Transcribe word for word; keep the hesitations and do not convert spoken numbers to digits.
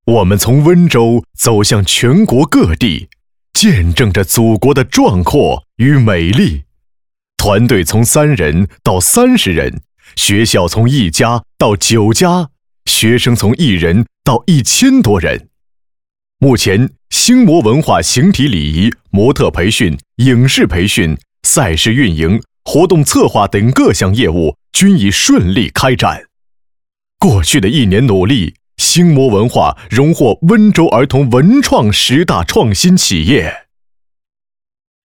我们从温州走向全国各地，见证着祖国的壮阔与美丽。团队从三人到三十人，学校从一家到九家，学生从一人到一千多人。目前，星魔文化形体礼仪、模特培训、影视培训、赛事运营、活动策划等各项业务均已顺利开展。过去的一年努力，星魔文化荣获温州儿童文创十大创新企业。